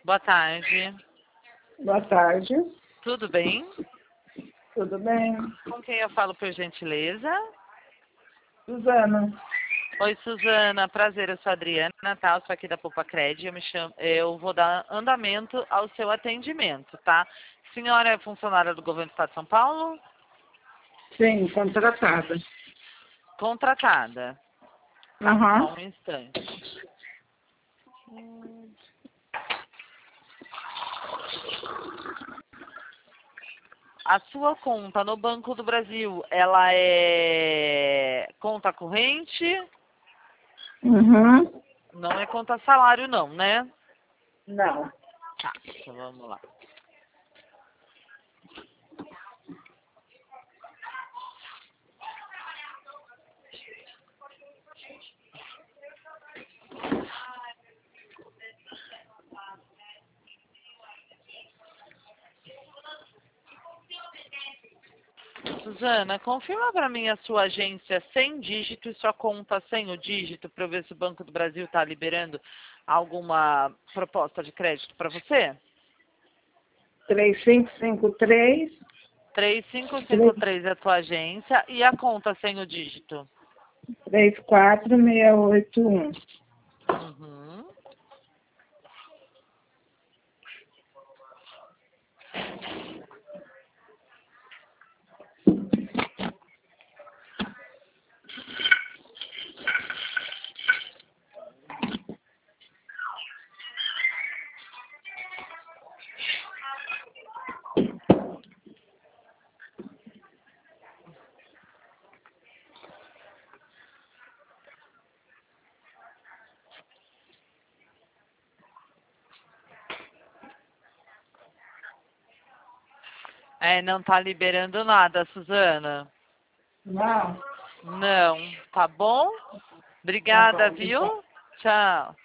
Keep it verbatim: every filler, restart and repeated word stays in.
Boa tarde. Boa tarde. Tudo bem? Tudo bem? Com quem eu falo, por gentileza? Suzana. Oi, Suzana. Prazer, eu sou a Adriana, tá? Eu sou aqui da Poupa Cred. Eu, me chamo... eu vou dar andamento ao seu atendimento, tá? Senhora é funcionária do Governo do Estado de São Paulo? Sim, contratada. Contratada. Aham. Só um instante. Hum. A sua conta no Banco do Brasil, ela é conta corrente? Uhum. Não é conta salário não, né? Não. Tá, então vamos lá. Suzana, confirma para mim a sua agência sem dígito e sua conta sem o dígito para eu ver se o Banco do Brasil está liberando alguma proposta de crédito para você? três cinco cinco três. três cinco cinco três é a tua agência e a conta sem o dígito? três quatro seis oito um. Uhum. É, não tá liberando nada, Suzana. Não. Não, tá bom? Tá Obrigada, bom. viu? Tchau.